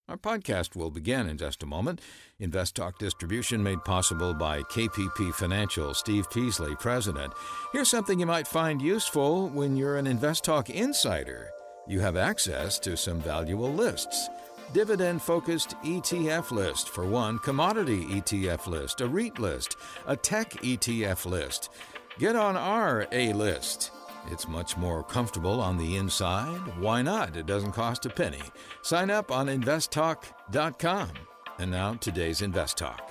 Our podcast will begin in just a moment. Invest Talk distribution made possible by KPP Financial, Steve Peasley, President. Here's something you might find useful when you're an Invest Talk insider. You have access to some valuable lists. Dividend-focused ETF list for one, commodity ETF list, a REIT list, a tech ETF list. Get on our A list. It's much more comfortable on the inside. Why not? It doesn't cost a penny. Sign up on investtalk.com. And now, today's Invest Talk.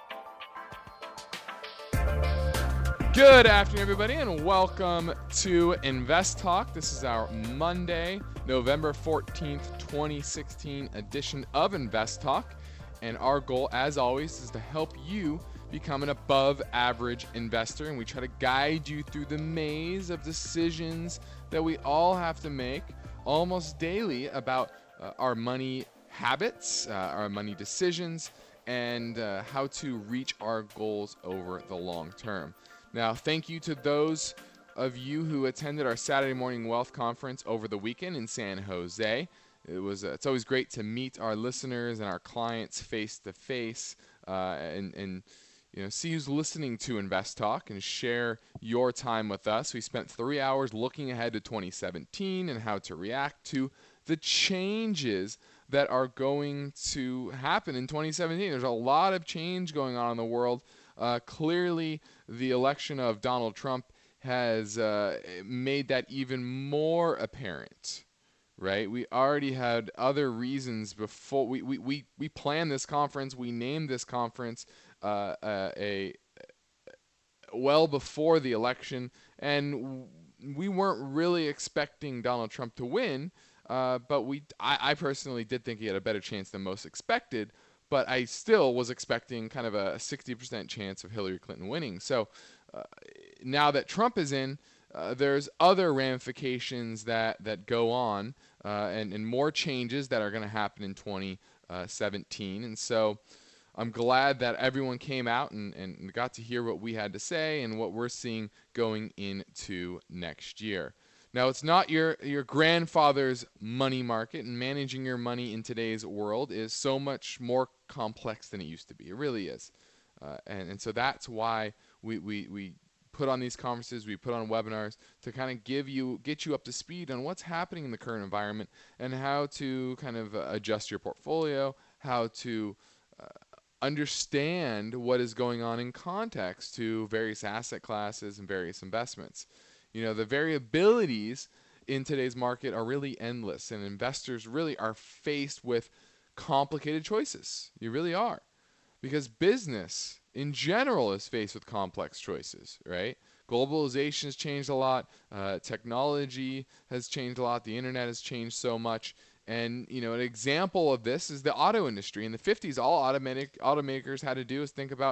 Good afternoon, everybody, and welcome to Invest Talk. This is our Monday, November 14th, 2016 edition of Invest Talk. And our goal, as always, is to help you become an above-average investor, and we try to guide you through the maze of decisions that we all have to make almost daily about our money habits, our money decisions, and how to reach our goals over the long term. Now, thank you to those of you who attended our Saturday Morning Wealth Conference over the weekend in San Jose. It's always great to meet our listeners and our clients face to face, and see who's listening to Invest Talk and share your time with us. We spent 3 hours looking ahead to 2017 and how to react to the changes that are going to happen in 2017. There's a lot of change going on in the world. Clearly, the election of Donald Trump has made that even more apparent. Right? We already had other reasons before we planned this conference. We named this conference well before the election, and we weren't really expecting Donald Trump to win. But I personally did think he had a better chance than most expected. But I still was expecting kind of a 60% chance of Hillary Clinton winning. So now that Trump is in, there's other ramifications that go on and more changes that are going to happen in 2017. And so I'm glad that everyone came out and got to hear what we had to say and what we're seeing going into next year. Now, it's not your grandfather's money market, and managing your money in today's world is so much more complex than it used to be. It really is. And so that's why we put on these conferences, we put on webinars to kind of get you up to speed on what's happening in the current environment and how to kind of adjust your portfolio, how to understand what is going on in context to various asset classes and various investments. The variabilities in today's market are really endless, and investors really are faced with complicated choices. You really are. Because business in general is faced with complex choices, right? Globalization has changed a lot. Technology has changed a lot. The internet has changed so much. And, an example of this is the auto industry. In the 50s, all automakers had to do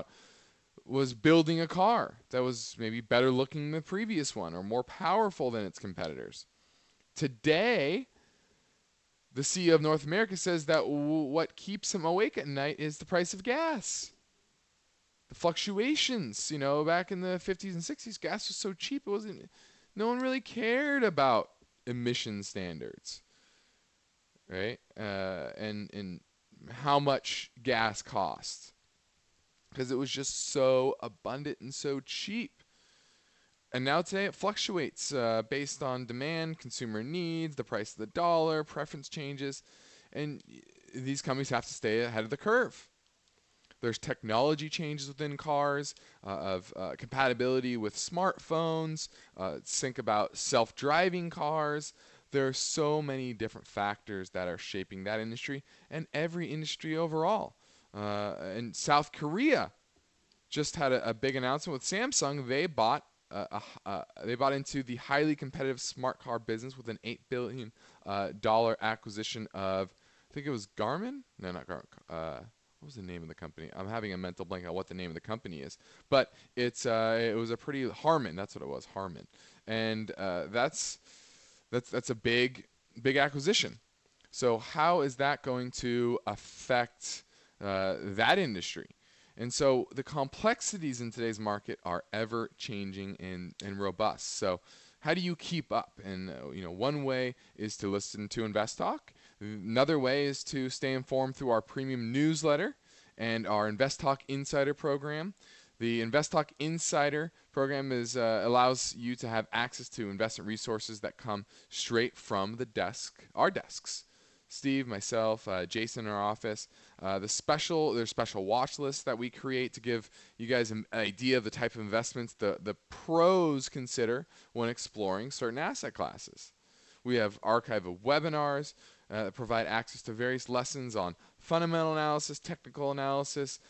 was building a car that was maybe better looking than the previous one or more powerful than its competitors. Today, the CEO of North America says that what keeps him awake at night is the price of gas. The fluctuations, back in the 50s and 60s, gas was so cheap, no one really cared about emission standards, right? And how much gas costs, because it was just so abundant and so cheap. And now today it fluctuates based on demand, consumer needs, the price of the dollar, preference changes, and these companies have to stay ahead of the curve. There's technology changes within cars, of compatibility with smartphones. Think about self-driving cars. There are so many different factors that are shaping that industry and every industry overall. And South Korea just had a big announcement with Samsung. They bought into the highly competitive smart car business with an $8 billion acquisition of, I think it was Garmin? No, not Garmin. What was the name of the company? I'm having a mental blank on what the name of the company is. But it was a pretty Harman. That's what it was, Harman. And that's a big acquisition. So how is that going to affect that industry? And so the complexities in today's market are ever changing and robust. So how do you keep up? And one way is to listen to Invest Talk. Another way is to stay informed through our premium newsletter and our Invest Talk Insider program. The Invest Talk Insider program allows you to have access to investment resources that come straight from our desks. Steve, myself, Jason in our office. There's special watch lists that we create to give you guys an idea of the type of investments the pros consider when exploring certain asset classes. We have archive of webinars that provide access to various lessons on fundamental analysis, technical analysis,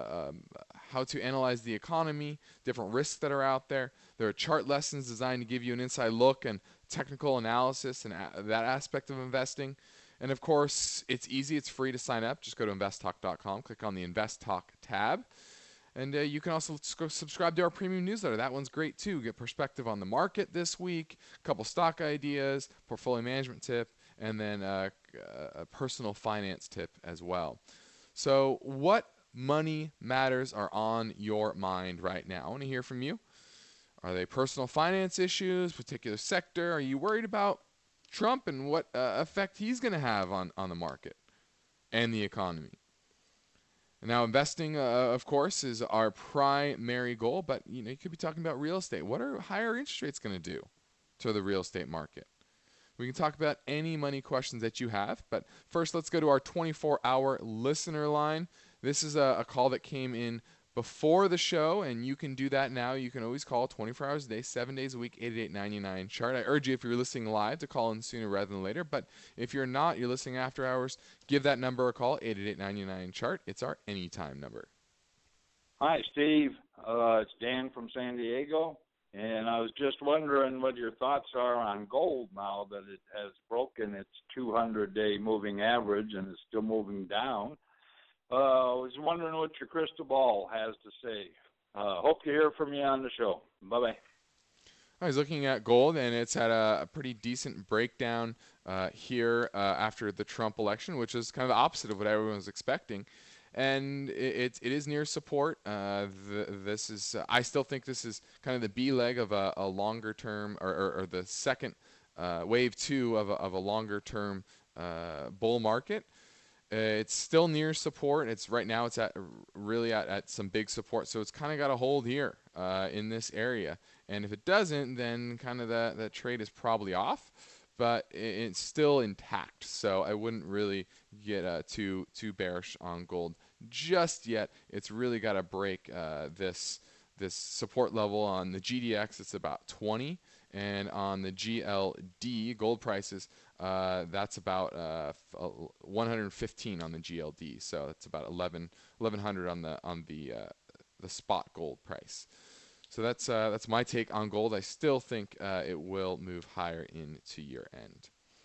how to analyze the economy, different risks that are out there. There are chart lessons designed to give you an inside look and technical analysis and that aspect of investing. And of course, it's easy. It's free to sign up. Just go to investtalk.com, click on the Invest Talk tab. And you can also subscribe to our premium newsletter. That one's great too. Get perspective on the market this week, a couple stock ideas, portfolio management tip, and then a personal finance tip as well. So what money matters are on your mind right now? I want to hear from you. Are they personal finance issues, particular sector? Are you worried about Trump and what effect he's going to have on the market and the economy? Now, investing, of course, is our primary goal, but you could be talking about real estate. What are higher interest rates going to do to the real estate market? We can talk about any money questions that you have, but first let's go to our 24-hour listener line. This is a call that came in before the show, and you can do that now. You can always call 24 hours a day, 7 days a week, 888-99-CHART. I urge you, if you're listening live, to call in sooner rather than later. But if you're not, you're listening after hours, give that number a call, 888-99-CHART. It's our anytime number. Hi, Steve. It's Dan from San Diego. And I was just wondering what your thoughts are on gold now that it has broken its 200-day moving average and is still moving down. I was wondering what your crystal ball has to say. Hope to hear from you on the show. Bye-bye. I was looking at gold, and it's had a pretty decent breakdown here after the Trump election, which is kind of the opposite of what everyone was expecting. And it is near support. I still think this is kind of the B leg of a longer term, or the second wave two of a longer term bull market. It's still near support. Right now it's really at some big support. So it's kind of got a hold here in this area. And if it doesn't, then kind of that trade is probably off. But it's still intact. So I wouldn't really get too bearish on gold just yet. It's really got to break this support level on the GDX. It's about 20. And on the GLD, gold prices, that's about 115 on the GLD. So that's about 1100 on the spot gold price. So that's my take on gold. I still think it will move higher into year end.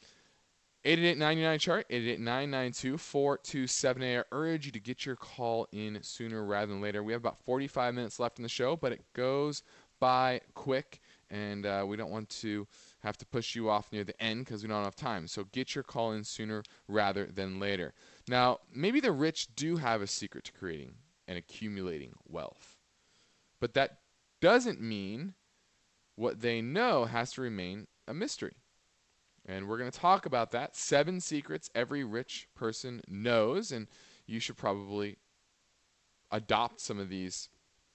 888-99-CHART, 888-992-4278. I urge you to get your call in sooner rather than later. We have about 45 minutes left in the show, but it goes by quick, and we don't want to have to push you off near the end because we don't have time. So get your call in sooner rather than later. Now, maybe the rich do have a secret to creating and accumulating wealth, but that doesn't mean what they know has to remain a mystery. And we're going to talk about that. 7 secrets every rich person knows, and you should probably adopt some of these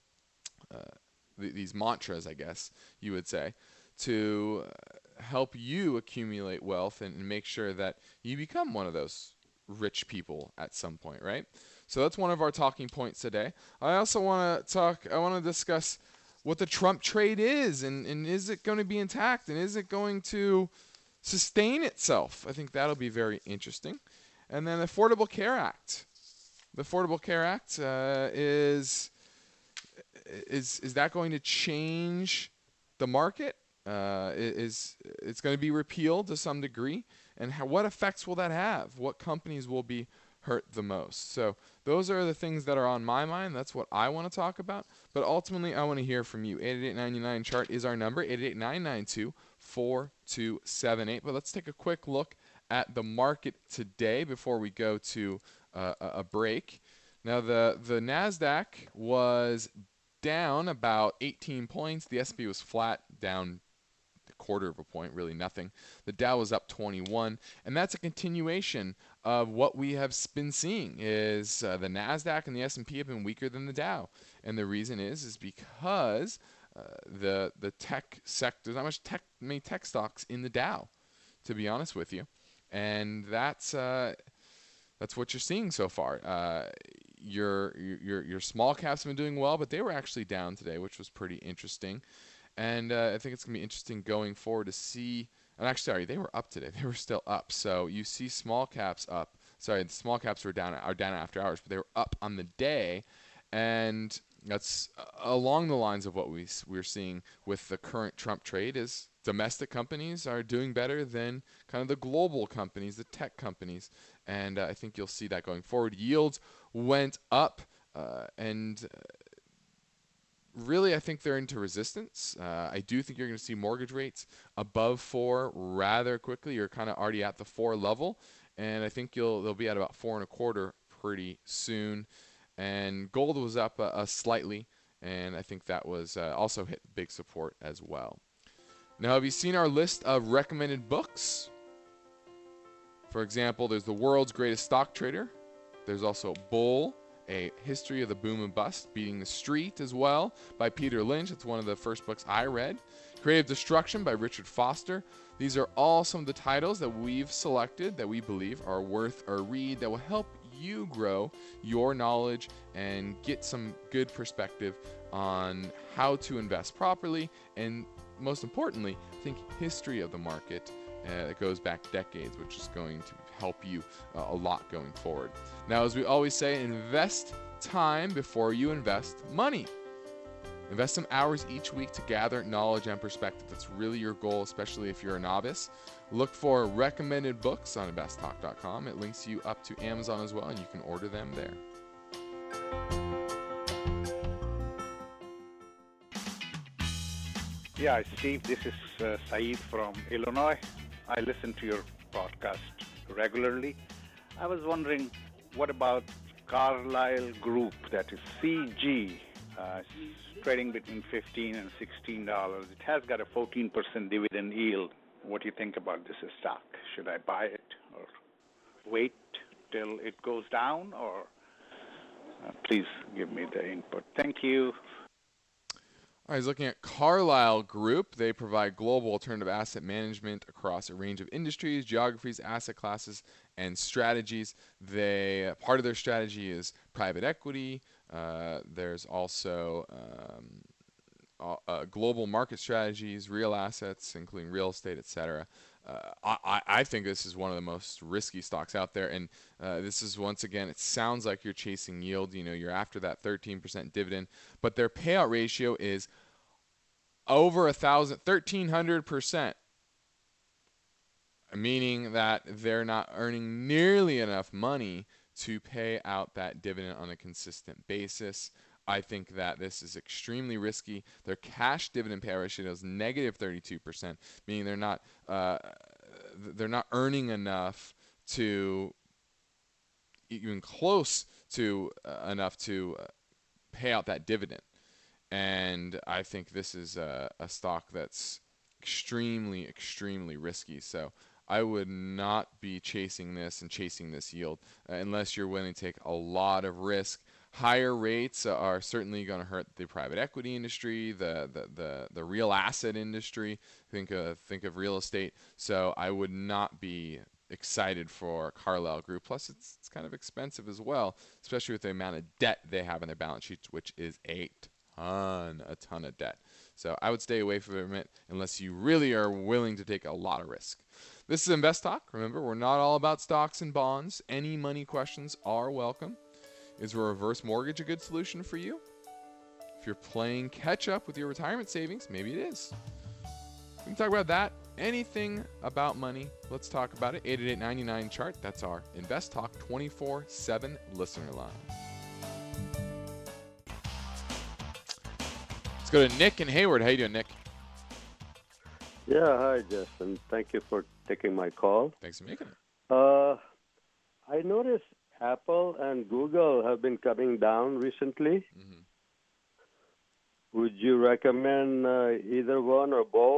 mantras, I guess you would say, to help you accumulate wealth and make sure that you become one of those rich people at some point, right? So that's one of our talking points today. I also want to discuss what the Trump trade is, and is it going to be intact, and is it going to sustain itself? I think that'll be very interesting. And then the Affordable Care Act. The Affordable Care Act is that going to change the market? It's going to be repealed to some degree, and what effects will that have? What companies will be hurt the most? So those are the things that are on my mind. That's what I want to talk about. But ultimately, I want to hear from you. 888-99-CHART is our number, 888-992-4278. But let's take a quick look at the market today before we go to a break. Now, the NASDAQ was down about 18 points. The S&P was flat, down quarter of a point, really nothing. The Dow was up 21, and that's a continuation of what we have been seeing. Is the Nasdaq and the S&P have been weaker than the Dow, and the reason is because the tech sector, there's not many tech stocks in the Dow, to be honest with you, and that's what you're seeing so far. Your small caps have been doing well, but they were actually down today, which was pretty interesting. And I think it's going to be interesting going forward to see. And actually, sorry, they were up today. They were still up. So you see small caps up. Sorry, the small caps are down after hours, but they were up on the day. And that's along the lines of what we're seeing with the current Trump trade is domestic companies are doing better than kind of the global companies, the tech companies. And I think you'll see that going forward. Yields went up, and really I think they're into resistance. I do think you're going to see mortgage rates above 4 rather quickly. You're kind of already at the 4 level, and I think they'll be at about 4.25 pretty soon. And gold was up slightly, and I think that was also hit big support as well. Now, have you seen our list of recommended books? For example, there's The World's Greatest Stock Trader. There's also Bull, A History of the Boom and Bust, Beating the Street as well, by Peter Lynch. It's one of the first books I read. Creative Destruction by Richard Foster. These are all some of the titles that we've selected that we believe are worth a read that will help you grow your knowledge and get some good perspective on how to invest properly, and most importantly, think history of the market that goes back decades, which is going to help you a lot going forward. Now, as we always say, invest time before you invest money. Invest some hours each week to gather knowledge and perspective. That's really your goal, especially if you're a novice. Look for recommended books on investtalk.com. It links you up to Amazon as well, and you can order them there. Yeah, Steve, this is Saeed from Illinois. I listen to your podcast regularly. I was wondering, what about Carlyle Group, that is CG, trading between $15 and $16. It has got a 14% dividend yield. What do you think about this stock? Should I buy it or wait till it goes down? Or please give me the input. Thank you. All right, he's looking at Carlyle Group. They provide global alternative asset management across a range of industries, geographies, asset classes, and strategies. Part of their strategy is private equity. There's also global market strategies, real assets, including real estate, etc. I think this is one of the most risky stocks out there, and this is, once again, it sounds like you're chasing yield. You know, you're after that 13% dividend, but their payout ratio is over 1,300%, meaning that they're not earning nearly enough money to pay out that dividend on a consistent basis. I think that this is extremely risky. Their cash dividend payout ratio is negative 32%, meaning they're not earning enough to even close to enough to pay out that dividend. And I think this is a stock that's extremely, extremely risky. So I would not be chasing this yield unless you're willing to take a lot of risk. Higher rates are certainly going to hurt the private equity industry, the real asset industry. Think of real estate. So I would not be excited for Carlyle Group. Plus, it's kind of expensive as well, especially with the amount of debt they have on their balance sheets, which is a ton of debt. So I would stay away from it unless you really are willing to take a lot of risk. This is Invest Talk. Remember, we're not all about stocks and bonds. Any money questions are welcome. Is a reverse mortgage a good solution for you? If you're playing catch up with your retirement savings, maybe it is. We can talk about that. Anything about money, let's talk about it. 888-99-CHART. That's our Invest Talk 24/7 listener line. Let's go to Nick in Hayward. How you doing, Nick? Yeah, hi, Justin. Thank you for taking my call. Thanks for making it. I noticed Apple and Google have been coming down recently. Mm-hmm. Would you recommend either one or both?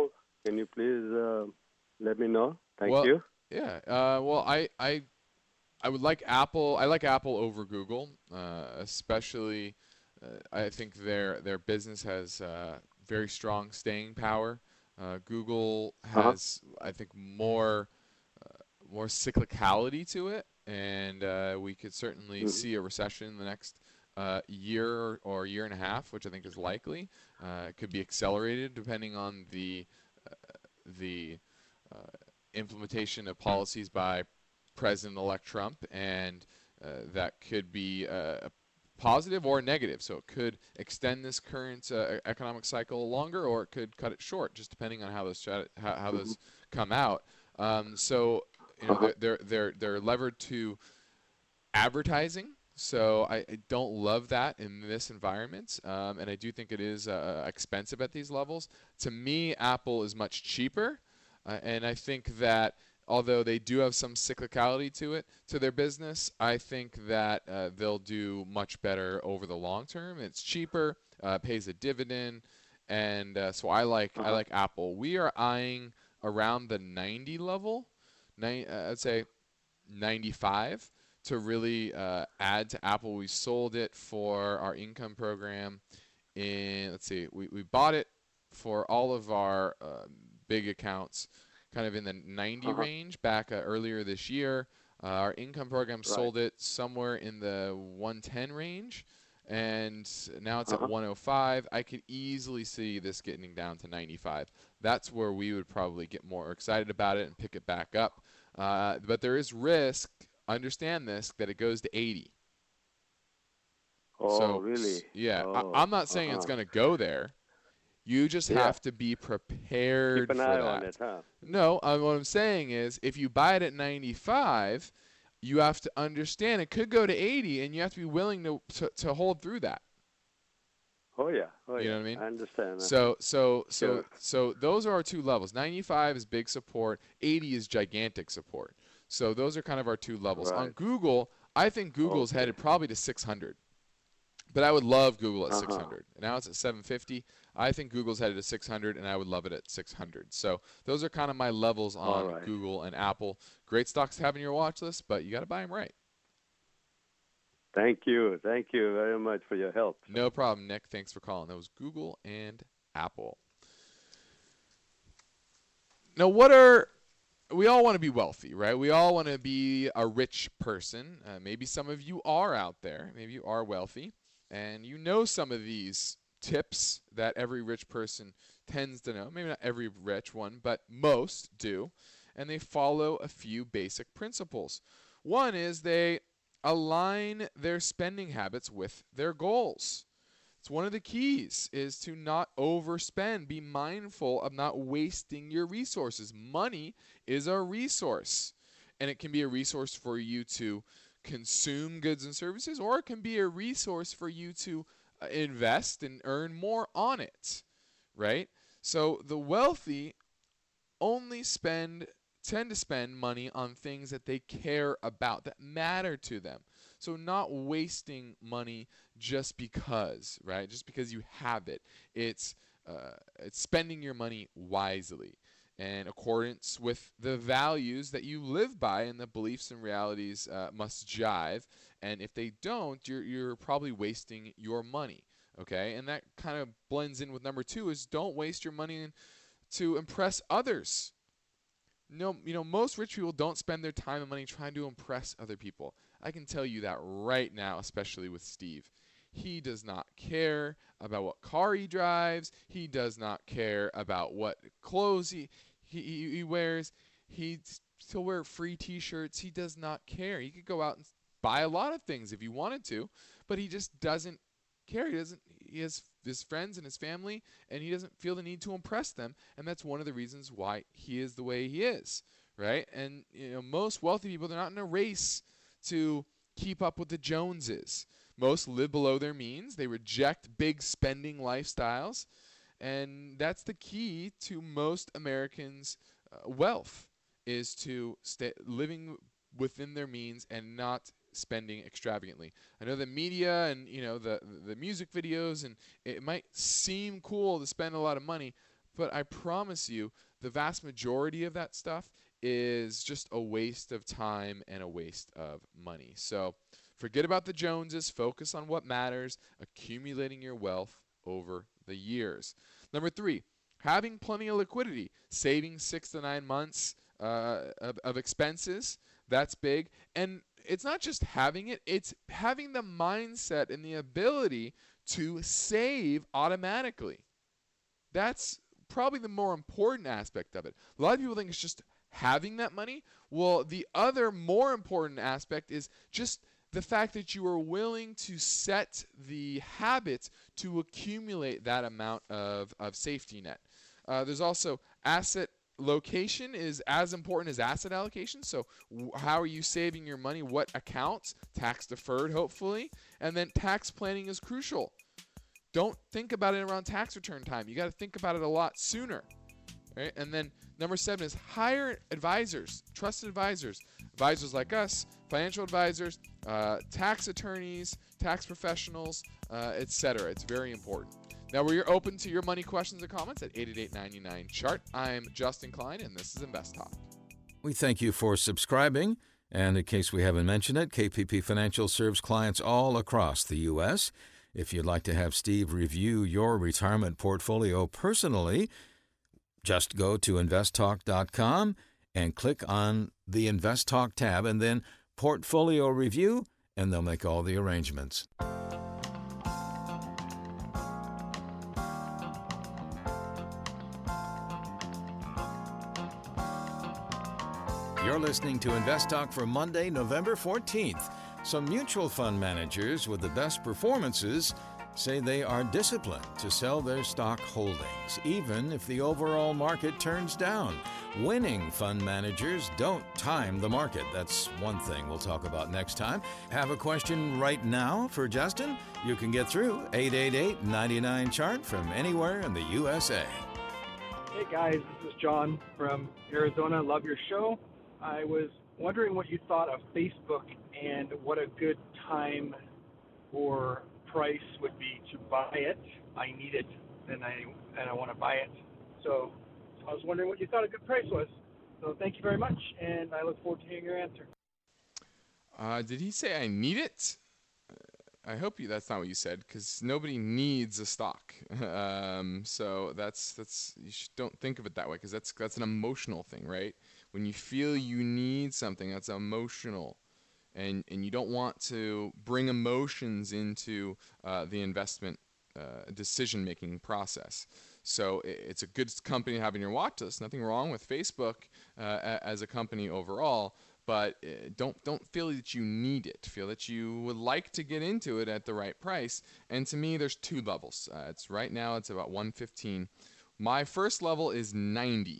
Can you please let me know? Thank Well, you. yeah. Well, I would like Apple. I like Apple over Google, especially. I think their business has very strong staying power. Google Uh-huh. has, I think, more cyclicality to it, and we could certainly Hmm. see a recession in the next year or year and a half, which I think is likely. It could be accelerated depending on the implementation of policies by President-elect Trump, and that could be positive or negative. So it could extend this current economic cycle longer, or it could cut it short, just depending on how those come out. So Uh-huh. they're levered to advertising. So I don't love that in this environment, and I do think it is expensive at these levels. To me, Apple is much cheaper, and I think that although they do have some cyclicality to their business, I think that they'll do much better over the long term. It's cheaper, pays a dividend, and so I Uh-huh. like Apple. We are eyeing around the 90 level, I'd say 95 to really add to Apple. We sold it for our income program in, let's see, we bought it for all of our big accounts kind of in the 90 Uh-huh. range back earlier this year. Our income program Right. sold it somewhere in the 110 range, and now it's at Uh-huh. 105. I could easily see this getting down to 95. That's where we would probably get more excited about it and pick it back up. But there is risk, understand this, that it goes to 80. Oh, So, really? yeah, Oh, I'm not saying it's uh-huh. going to go there. You just Yeah. have to be Keep prepared an for eye on it, that. huh? No, what I'm saying is if you buy it at 95, you have to understand it could go to 80, and you have to be willing to hold through that. Oh, yeah. Oh, You know yeah. what I mean? I understand. So Sure. those are our two levels. 95 is big support, 80 is gigantic support. So those are kind of our two levels. On Right. Google, I think Google's Okay. headed probably to 600. But I would love Google at Uh-huh. 600. Now it's at 750. I think Google's headed to 600, and I would love it at 600. So those are kind of my levels All on right. Google and Apple. Great stocks to have in your watch list, but you got to buy them right. Thank you. Thank you very much for your help, sir. No problem, Nick. Thanks for calling. That was Google and Apple. Now, we all want to be wealthy, right? We all want to be a rich person. Maybe some of you are out there. Maybe you are wealthy, and you know some of these tips that every rich person tends to know. Maybe not every rich one, but most do. And they follow a few basic principles. One is they align their spending habits with their goals. It's one of the keys is to not overspend. Be mindful of not wasting your resources. Money is a resource, and it can be a resource for you to consume goods and services, or it can be a resource for you to invest and earn more on it, right? So the wealthy only tend to spend money on things that they care about, that matter to them. So not wasting money just because, right? Just because you have it. It's spending your money wisely in accordance with the values that you live by, and the beliefs and realities must jive. And if they don't, you're probably wasting your money. Okay, and that kind of blends in with number two is don't waste your money to impress others. No, most rich people don't spend their time and money trying to impress other people. I can tell you that right now, especially with Steve. He does not care about what car he drives. He does not care about what clothes he wears. He still wear free T-shirts. He does not care. He could go out and buy a lot of things if he wanted to, but he just doesn't care. He doesn't. He has his friends and his family, and he doesn't feel the need to impress them. And that's one of the reasons why he is the way he is, right? And most wealthy people, they're not in a race to keep up with the Joneses. Most live below their means. They reject big spending lifestyles, and that's the key to most Americans' wealth is to stay living within their means and not spending extravagantly. I know the media and the music videos, and it might seem cool to spend a lot of money, but I promise you the vast majority of that stuff is just a waste of time and a waste of money. So forget about the Joneses. Focus on what matters, accumulating your wealth over the years. Number 3, having plenty of liquidity, saving 6 to 9 months of expenses. That's big. And it's not just having it, it's having the mindset and the ability to save automatically. That's probably the more important aspect of it. A lot of people think it's just having that money. Well, the other more important aspect is just the fact that you are willing to set the habit to accumulate that amount of safety net. There's also asset location is as important as asset allocation. So how are you saving your money? What accounts? Tax deferred, hopefully. And then tax planning is crucial. Don't think about it around tax return time. You got to think about it a lot sooner. Right? And then number 7 is hire advisors, trusted advisors. Advisors like us, financial advisors, tax attorneys, tax professionals, etc. It's very important. Now, we're open to your money questions and comments at 888-99-CHART. I'm Justin Klein, and this is Invest Talk. We thank you for subscribing. And in case we haven't mentioned it, KPP Financial serves clients all across the U.S. If you'd like to have Steve review your retirement portfolio personally, just go to investtalk.com and click on the Invest Talk tab and then Portfolio Review, and they'll make all the arrangements. You're listening to Invest Talk for Monday, November 14th. Some mutual fund managers with the best performances say they are disciplined to sell their stock holdings, even if the overall market turns down. Winning fund managers don't time the market. That's one thing we'll talk about next time. Have a question right now for Justin? You can get through 888-99-CHART from anywhere in the USA. Hey guys, this is John from Arizona. Love your show. I was wondering what you thought of Facebook and what a good time or price would be to buy it. I need it and I want to buy it. So I was wondering what you thought a good price was. So thank you very much, and I look forward to hearing your answer. Did he say I need it? I hope that's not what you said, because nobody needs a stock. So that's don't think of it that way, because that's an emotional thing, right? When you feel you need something, that's emotional, and you don't want to bring emotions into the investment decision-making process. So it's a good company to have in your watch list. Nothing wrong with Facebook as a company overall. But don't feel that you need it. Feel that you would like to get into it at the right price. And to me, there's 2 levels. Right now it's about $115. My first level is $90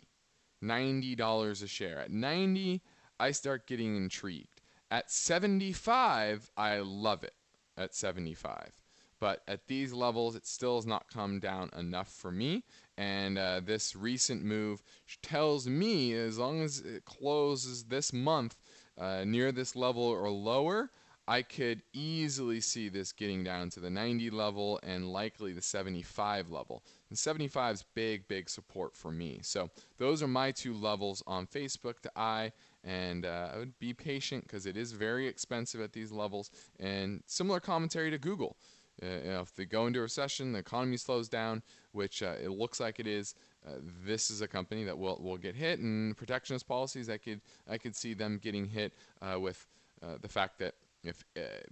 a share. At 90, I start getting intrigued. At 75, I love it. At 75. But at these levels, it still has not come down enough for me. And this recent move tells me as long as it closes this month near this level or lower, I could easily see this getting down to the 90 level and likely the 75 level. And 75 is big support for me. So those are my 2 levels on Facebook to I. And I would be patient because it is very expensive at these levels. And similar commentary to Google. If they go into a recession, the economy slows down, which it looks like it is, this is a company that will get hit. And protectionist policies, I could see them getting hit with the fact that if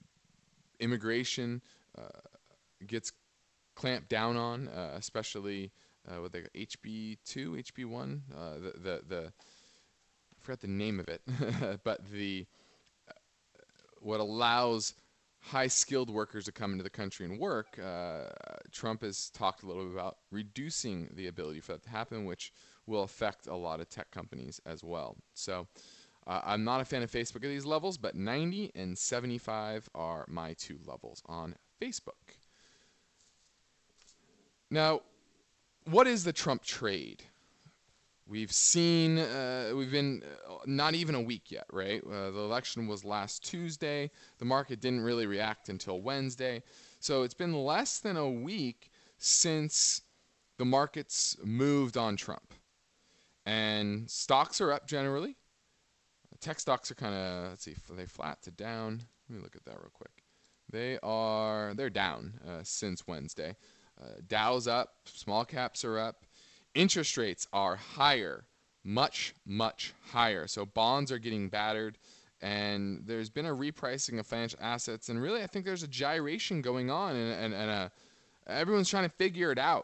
immigration gets clamped down on, especially with the HB2, HB1, I forgot the name of it, but what allows high-skilled workers to come into the country and work, Trump has talked a little bit about reducing the ability for that to happen, which will affect a lot of tech companies as well. So I'm not a fan of Facebook at these levels, but 90 and 75 are my 2 levels on Facebook. Now, what is the Trump trade? We've seen, we've been not even a week yet, right? The election was last Tuesday. The market didn't really react until Wednesday. So it's been less than a week since the markets moved on Trump. And stocks are up generally. Tech stocks are kind of, let's see, are they flat to down? Let me look at that real quick. They're down since Wednesday. Dow's up, small caps are up. Interest rates are higher, much, much higher. So bonds are getting battered, and there's been a repricing of financial assets. And really, I think there's a gyration going on, and everyone's trying to figure it out.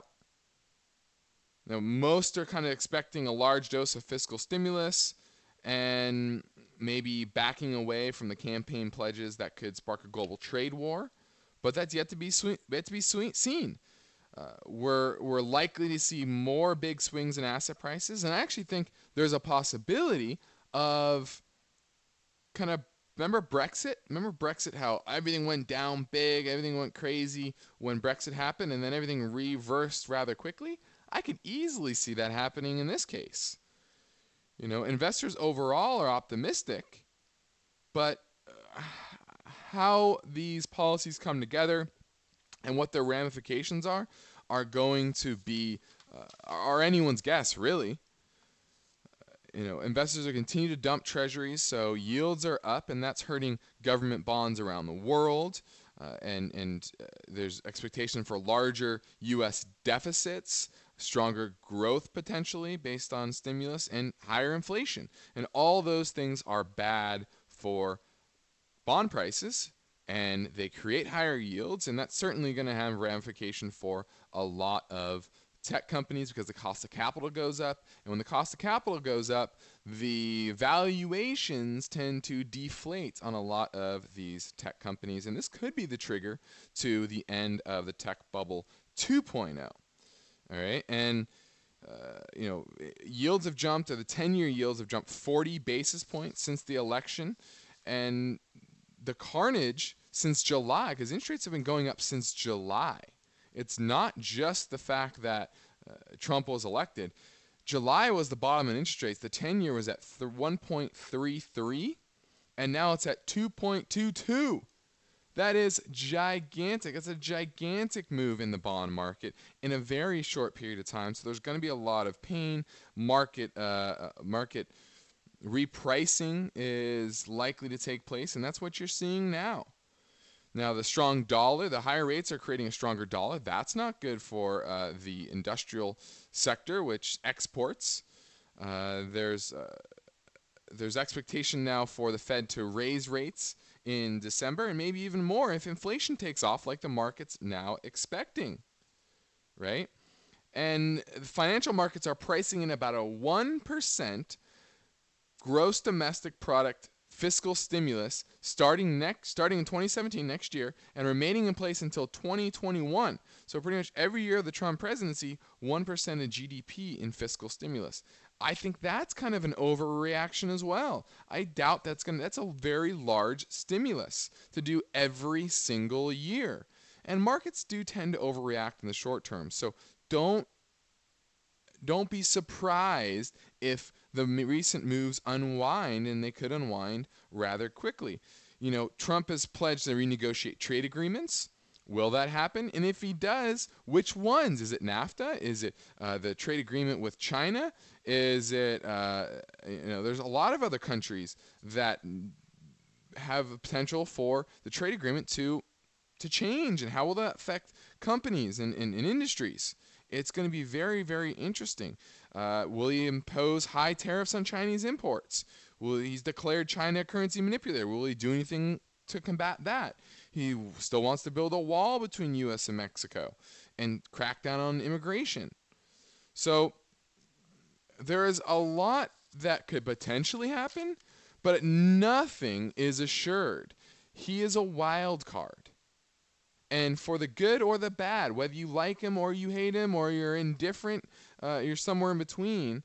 Most are kind of expecting a large dose of fiscal stimulus and maybe backing away from the campaign pledges that could spark a global trade war, but that's yet to be seen. We're likely to see more big swings in asset prices, and I actually think there's a possibility of kind of remember Brexit? Remember Brexit, how everything went down big, everything went crazy when Brexit happened, and then everything reversed rather quickly? I could easily see that happening in this case. Investors overall are optimistic, but how these policies come together and what their ramifications are going to be are anyone's guess, really. Investors are continuing to dump treasuries, so yields are up, and that's hurting government bonds around the world. And there's expectation for larger U.S. deficits, stronger growth potentially based on stimulus, and higher inflation. And all those things are bad for bond prices, and they create higher yields, and that's certainly going to have ramification for a lot of tech companies because the cost of capital goes up. And when the cost of capital goes up, the valuations tend to deflate on a lot of these tech companies. And this could be the trigger to the end of the tech bubble 2.0. All right. And, yields have jumped, the 10-year yields have jumped 40 basis points since the election. And the carnage since July, because interest rates have been going up since July. It's not just the fact that Trump was elected. July was the bottom in interest rates. The 10-year was at 1.33, and now it's at 2.22. That is gigantic. It's a gigantic move in the bond market in a very short period of time. So there's going to be a lot of pain. Market repricing is likely to take place, and that's what you're seeing now. Now, the strong dollar, the higher rates are creating a stronger dollar. That's not good for the industrial sector, which exports. There's expectation now for the Fed to raise rates in December, and maybe even more if inflation takes off like the market's now expecting, right? And the financial markets are pricing in about a 1% gross domestic product fiscal stimulus starting in 2017, next year, and remaining in place until 2021. So pretty much every year of the Trump presidency, 1% of GDP in fiscal stimulus. I think that's kind of an overreaction as well. I doubt that's a very large stimulus to do every single year. And markets do tend to overreact in the short term. So don't be surprised if the recent moves unwind, and they could unwind rather quickly. Trump has pledged to renegotiate trade agreements. Will that happen? And if he does, which ones? Is it NAFTA? Is it the trade agreement with China? Is it, there's a lot of other countries that have a potential for the trade agreement to change, and how will that affect companies and industries? It's going to be very, very interesting. Will he impose high tariffs on Chinese imports? He's declared China a currency manipulator. Will he do anything to combat that? He still wants to build a wall between U.S. and Mexico and crack down on immigration. So there is a lot that could potentially happen, but nothing is assured. He is a wild card. And for the good or the bad, whether you like him or you hate him or you're indifferent, you're somewhere in between,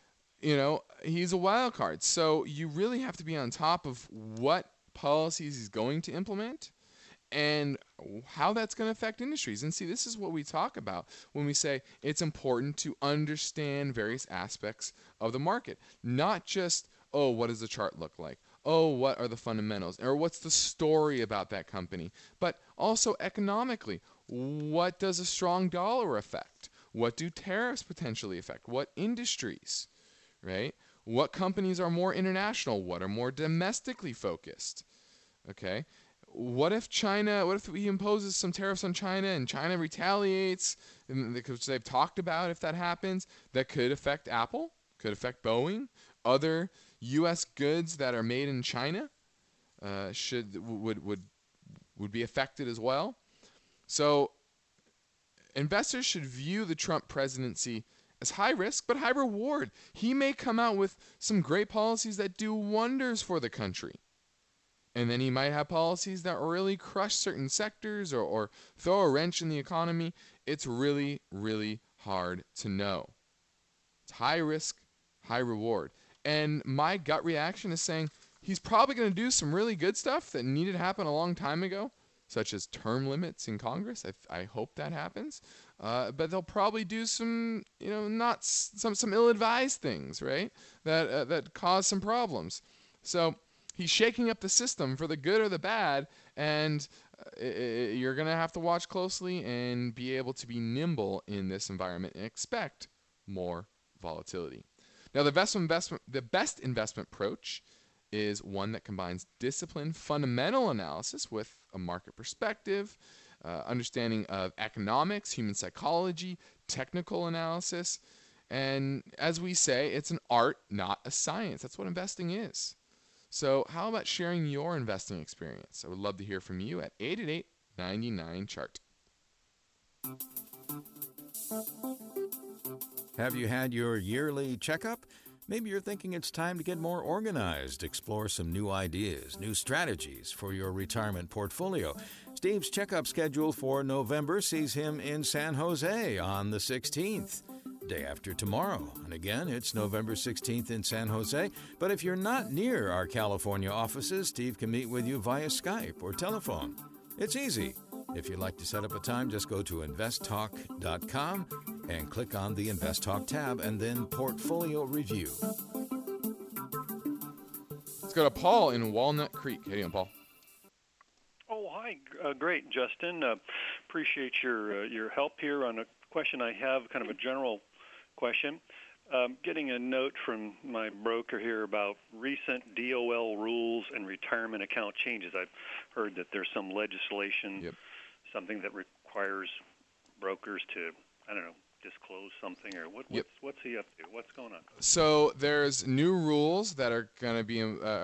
he's a wild card. So you really have to be on top of what policies he's going to implement and how that's going to affect industries. And see, this is what we talk about when we say it's important to understand various aspects of the market. Not just, what does the chart look like? What are the fundamentals? Or what's the story about that company? But also economically, what does a strong dollar affect? What do tariffs potentially affect? What industries? right? What companies are more international? What are more domestically focused? Okay. What if he imposes some tariffs on China and China retaliates, because they've talked about if that happens, that could affect Apple, could affect Boeing, other U.S. goods that are made in China would be affected as well. So investors should view the Trump presidency as high risk but high reward. He may come out with some great policies that do wonders for the country. And then he might have policies that really crush certain sectors or throw a wrench in the economy. It's really, really hard to know. It's high risk, high reward. And my gut reaction is saying he's probably going to do some really good stuff that needed to happen a long time ago, such as term limits in Congress. I hope that happens. But they'll probably do some, not some ill-advised things, right? That cause some problems. So he's shaking up the system for the good or the bad, and you're going to have to watch closely and be able to be nimble in this environment and expect more volatility. Now, the best investment approach is one that combines disciplined fundamental analysis with a market perspective, understanding of economics, human psychology, technical analysis. And as we say, it's an art, not a science. That's what investing is. So how about sharing your investing experience? I would love to hear from you at 888-99-CHART. Have you had your yearly checkup? Maybe you're thinking it's time to get more organized, explore some new ideas, new strategies for your retirement portfolio. Steve's checkup schedule for November sees him in San Jose on the 16th. Day after tomorrow. And again, it's November 16th in San Jose. But if you're not near our California offices, Steve can meet with you via Skype or telephone. It's easy. If you'd like to set up a time, just go to investtalk.com and click on the Invest Talk tab and then Portfolio Review. Let's go to Paul in Walnut Creek. How you doing, Paul? Oh, hi. Great, Justin. Appreciate your help here on a question I have, kind of a general question. Getting a note from my broker here about recent DOL rules and retirement account changes. I've heard that there's some legislation, something that requires brokers to, disclose something, or what's he up to? What's going on? So there's new rules that are going to be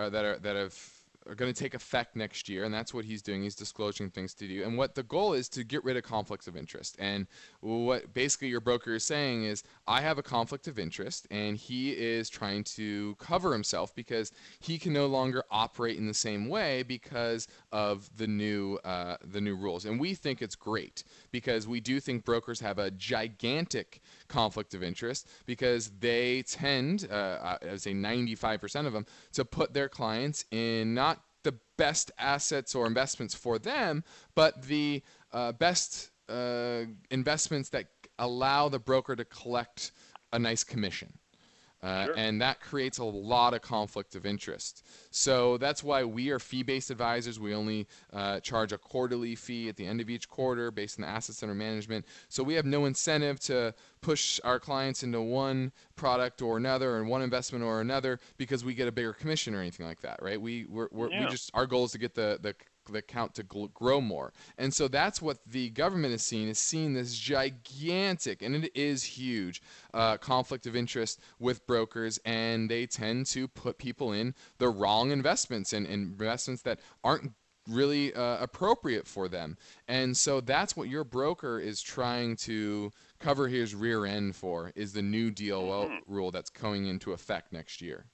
are going to take effect next year, and that's what he's doing. He's disclosing things to do. And what the goal is to get rid of conflicts of interest. And what basically your broker is saying is, I have a conflict of interest, and he is trying to cover himself because he can no longer operate in the same way because of the new rules. And we think it's great because we do think brokers have a gigantic conflict of interest because they tend, I would say 95% of them, to put their clients in not the best assets or investments for them, but the best investments that allow the broker to collect a nice commission. Sure. And that creates a lot of conflict of interest. So that's why we are fee-based advisors. We only charge a quarterly fee at the end of each quarter based on the assets under management. So we have no incentive to push our clients into one product or another, and one investment or another, because we get a bigger commission or anything like that, right? We just, our goal is to get the account to grow more. And so that's what the government is seeing this gigantic, and it is huge, conflict of interest with brokers, and they tend to put people in the wrong investments and investments that aren't really appropriate for them. And so that's what your broker is trying to cover his rear end for, is the new DOL rule that's going into effect next year.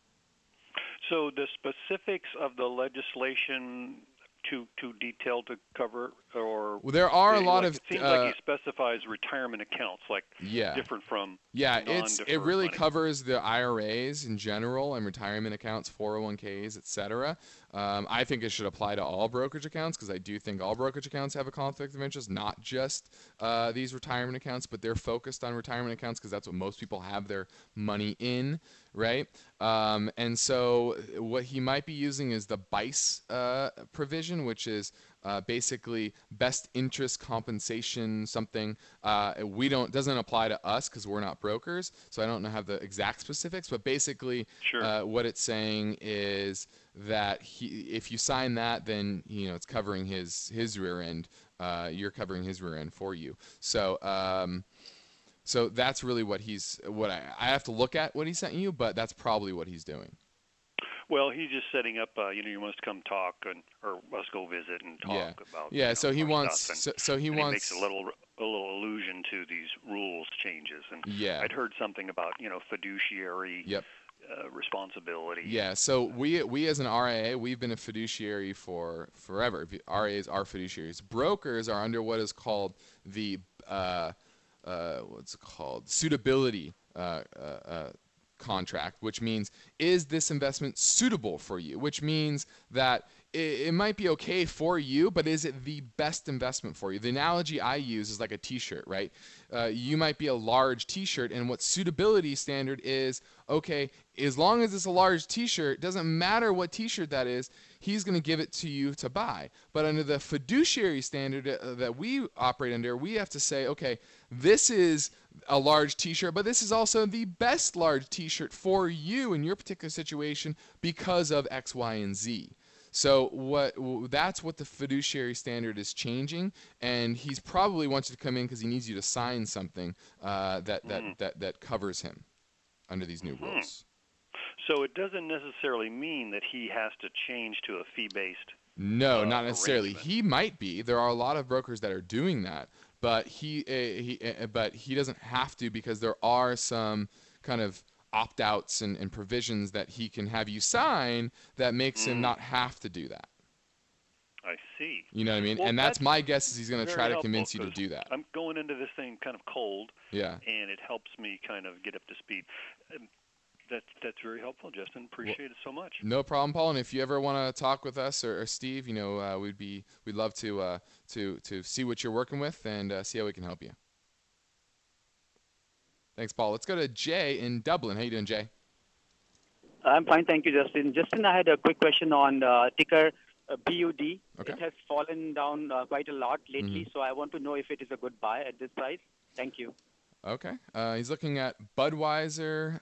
So the specifics of the legislation too detailed to cover, or there are a lot of. It seems like he specifies retirement accounts, different from. Yeah, it really covers the IRAs in general and retirement accounts, 401ks, etc. I think it should apply to all brokerage accounts because I do think all brokerage accounts have a conflict of interest, not just these retirement accounts, but they're focused on retirement accounts because that's what most people have their money in. right? And so what he might be using is the BICE provision, which is basically best interest compensation something. Doesn't apply to us because we're not brokers, so I don't know have the exact specifics. But basically, Sure. what it's saying is that if you sign that, then it's covering his rear end. You're covering his rear end for you. So that's really what I have to look at what he sent you, but that's probably what he's doing. Well, he's just setting up. You want us to come talk, or us go visit and talk about. Yeah. So he wants. Stuff. So he and wants. He makes a little allusion to these rules changes, and yeah. I'd heard something about fiduciary. Yep. Responsibility. Yeah, so we as an RIA, we've been a fiduciary for forever. RIAs are fiduciaries. Brokers are under what is called the suitability contract, which means, is this investment suitable for you? Which means that it might be okay for you, but is it the best investment for you? The analogy I use is like a t-shirt, right? You might be a large t-shirt, and what suitability standard is, okay, as long as it's a large t-shirt, doesn't matter what t-shirt that is, he's going to give it to you to buy. But under the fiduciary standard that we operate under, we have to say, okay, this is a large t-shirt, but this is also the best large t-shirt for you in your particular situation because of X, Y, and Z. So that's what the fiduciary standard is changing, and he's probably wants you to come in because he needs you to sign something that covers him under these new rules. So it doesn't necessarily mean that he has to change to a fee-based. No, not necessarily. He might be. There are a lot of brokers that are doing that, but he doesn't have to, because there are some kind of opt-outs and provisions that he can have you sign that makes him not have to do that. I see. You know what I mean? Well, and that's my guess is he's going to try to convince you to do that. I'm going into this thing kind of cold. Yeah. And it helps me kind of get up to speed. That's very helpful, Justin. Appreciate it so much. No problem, Paul. And if you ever want to talk with us or Steve, we'd love to see what you're working with and see how we can help you. Thanks, Paul. Let's go to Jay in Dublin. How you doing, Jay? I'm fine, thank you, Justin. Justin, I had a quick question on ticker BUD. Okay. It has fallen down quite a lot lately, so I want to know if it is a good buy at this price. Thank you. Okay. He's looking at Budweiser,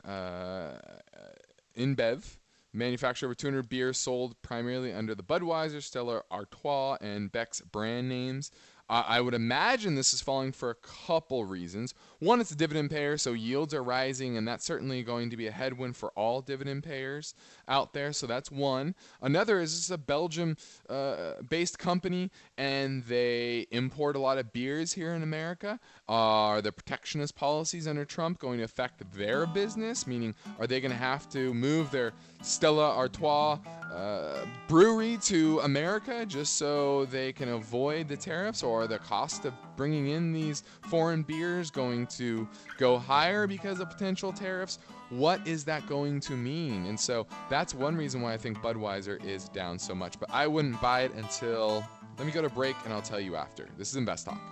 InBev, manufacturer over 200 beers sold primarily under the Budweiser, Stella Artois, and Beck's brand names. I would imagine this is falling for a couple reasons. One, it's a dividend payer, so yields are rising, and that's certainly going to be a headwind for all dividend payers out there. So that's one. Another is this is a Belgium-based company, and they import a lot of beers here in America. Are the protectionist policies under Trump going to affect their business? Meaning, are they going to have to move their Stella Artois brewery to America just so they can avoid the tariffs? Or are the cost of bringing in these foreign beers going to go higher because of potential tariffs? What is that going to mean? And so that's one reason why I think Budweiser is down so much. But I wouldn't buy it until, let me go to break and I'll tell you after. This is Invest Talk.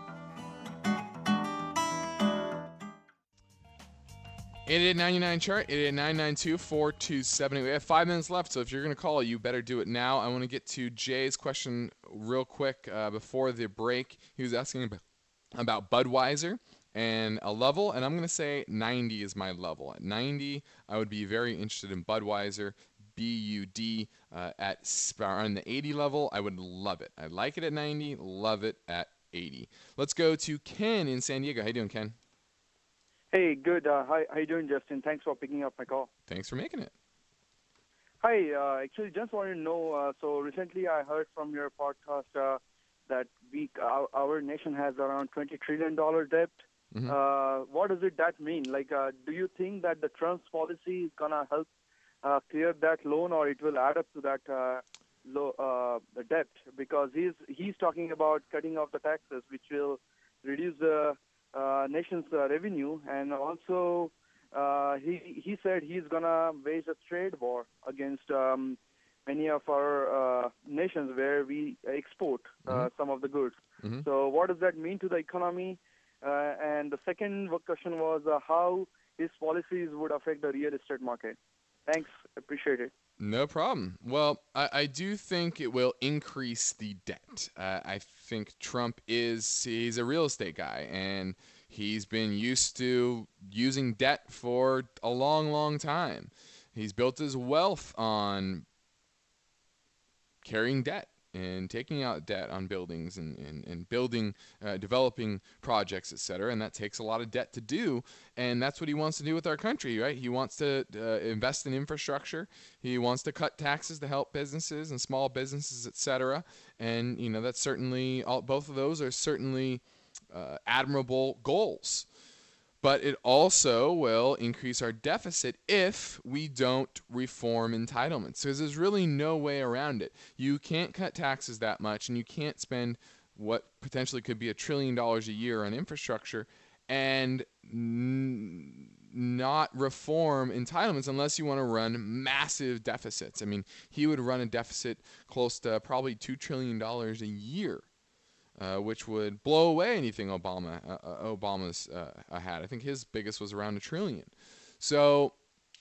888-99-CHART, 888-992-4278. We have 5 minutes left, so if you're going to call, you better do it now. I want to get to Jay's question real quick before the break. He was asking about Budweiser and a level, and I'm going to say 90 is my level. At 90, I would be very interested in Budweiser. BUD on the 80 level, I would love it. I like it at 90, love it at 80. Let's go to Ken in San Diego. How you doing, Ken? Hey, good. How you doing, Justin? Thanks for picking up my call. Thanks for making it. Hi. Actually, just wanted to know, so recently I heard from your podcast that our nation has around $20 trillion debt. Mm-hmm. What does that mean? Like, do you think that the Trump's policy is going to help clear that loan, or it will add up to that the debt? Because he's talking about cutting off the taxes, which will reduce the nation's revenue, and also he said he's gonna wage a trade war against many of our nations where we export some of the goods. Mm-hmm. So what does that mean to the economy? And the second question was how his policies would affect the real estate market. Thanks. Appreciate it. No problem. Well, I do think it will increase the debt. I think Trump he's a real estate guy, and he's been used to using debt for a long, long time. He's built his wealth on carrying debt and taking out debt on buildings and building, developing projects, etc. And that takes a lot of debt to do. And that's what he wants to do with our country, right? He wants to invest in infrastructure. He wants to cut taxes to help businesses and small businesses, etc. And, that's certainly, both of those are certainly admirable goals. But it also will increase our deficit if we don't reform entitlements. Because there's really no way around it. You can't cut taxes that much, and you can't spend what potentially could be $1 trillion a year on infrastructure and not reform entitlements unless you want to run massive deficits. I mean, he would run a deficit close to probably $2 trillion a year. Which would blow away anything Obama's had. I think his biggest was around $1 trillion. So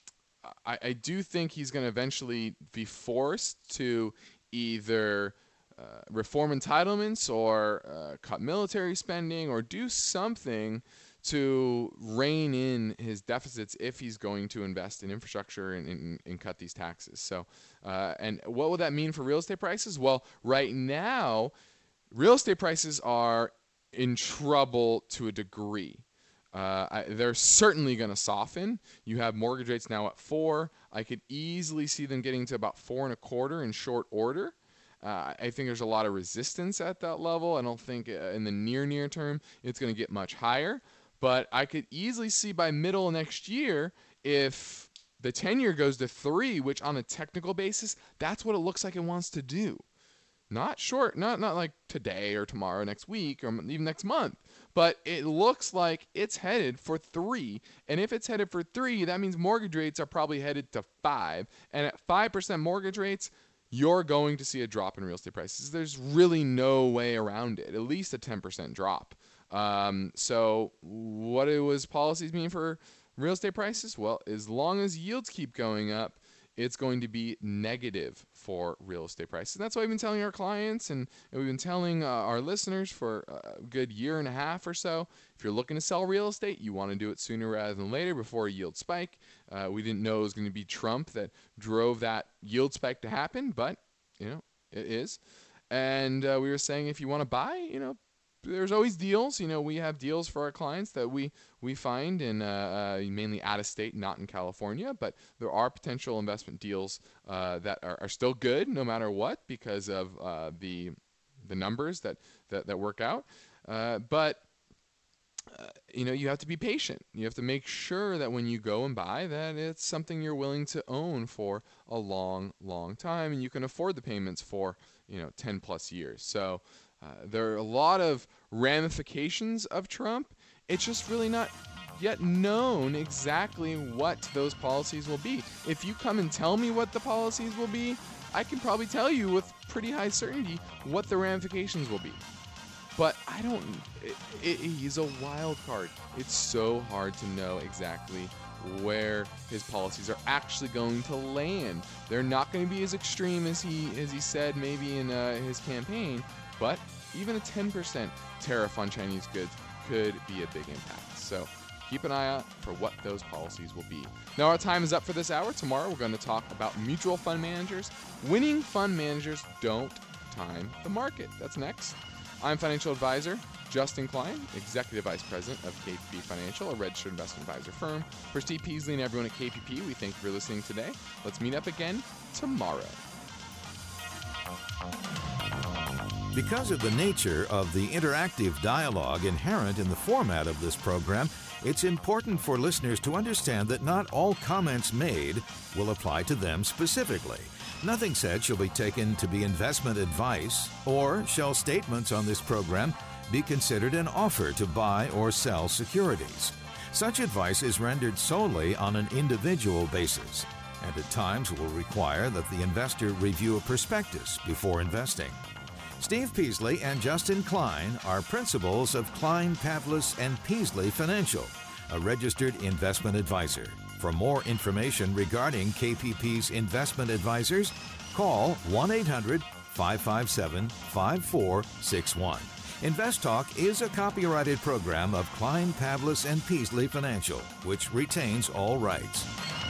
I do think he's going to eventually be forced to either reform entitlements or cut military spending or do something to rein in his deficits if he's going to invest in infrastructure and cut these taxes. So, and what would that mean for real estate prices? Well, right now, real estate prices are in trouble to a degree. They're certainly going to soften. You have mortgage rates now at 4. I could easily see them getting to about 4.25 in short order. I think there's a lot of resistance at that level. I don't think in the near term it's going to get much higher. But I could easily see by middle of next year, if the 10-year goes to 3, which on a technical basis, that's what it looks like it wants to do. Not short, not like today or tomorrow, next week, or even next month. But it looks like it's headed for 3. And if it's headed for 3, that means mortgage rates are probably headed to 5. And at 5% mortgage rates, you're going to see a drop in real estate prices. There's really no way around it, at least a 10% drop. So what do his policies mean for real estate prices? Well, as long as yields keep going up, it's going to be negative for real estate prices. And that's what we've been telling our clients, and we've been telling our listeners for a good year and a half or so. If you're looking to sell real estate, you want to do it sooner rather than later before a yield spike. We didn't know it was going to be Trump that drove that yield spike to happen, but it is. And we were saying if you want to buy, there's always deals. We have deals for our clients that we find in mainly out of state, not in California, but there are potential investment deals that are still good no matter what because of the numbers that work out. But you have to be patient. You have to make sure that when you go and buy that it's something you're willing to own for a long, long time, and you can afford the payments for 10 plus years. So there are a lot of ramifications of Trump. It's just really not yet known exactly what those policies will be. If you come and tell me what the policies will be, I can probably tell you with pretty high certainty what the ramifications will be. But I don't. He's a wild card. It's so hard to know exactly where his policies are actually going to land. They're not going to be as extreme as he said maybe in his campaign. But even a 10% tariff on Chinese goods could be a big impact. So keep an eye out for what those policies will be. Now our time is up for this hour. Tomorrow we're going to talk about mutual fund managers. Winning fund managers don't time the market. That's next. I'm financial advisor Justin Klein, Executive Vice President of KPP Financial, a registered investment advisor firm. For Steve Peasley and everyone at KPP, we thank you for listening today. Let's meet up again tomorrow. Because of the nature of the interactive dialogue inherent in the format of this program, it's important for listeners to understand that not all comments made will apply to them specifically. Nothing said shall be taken to be investment advice, or shall statements on this program be considered an offer to buy or sell securities. Such advice is rendered solely on an individual basis, and at times will require that the investor review a prospectus before investing. Steve Peasley and Justin Klein are principals of Klein, Pavlis & Peasley Financial, a registered investment advisor. For more information regarding KPP's investment advisors, call 1-800-557-5461. Invest Talk is a copyrighted program of Klein, Pavlis, and Peasley Financial, which retains all rights.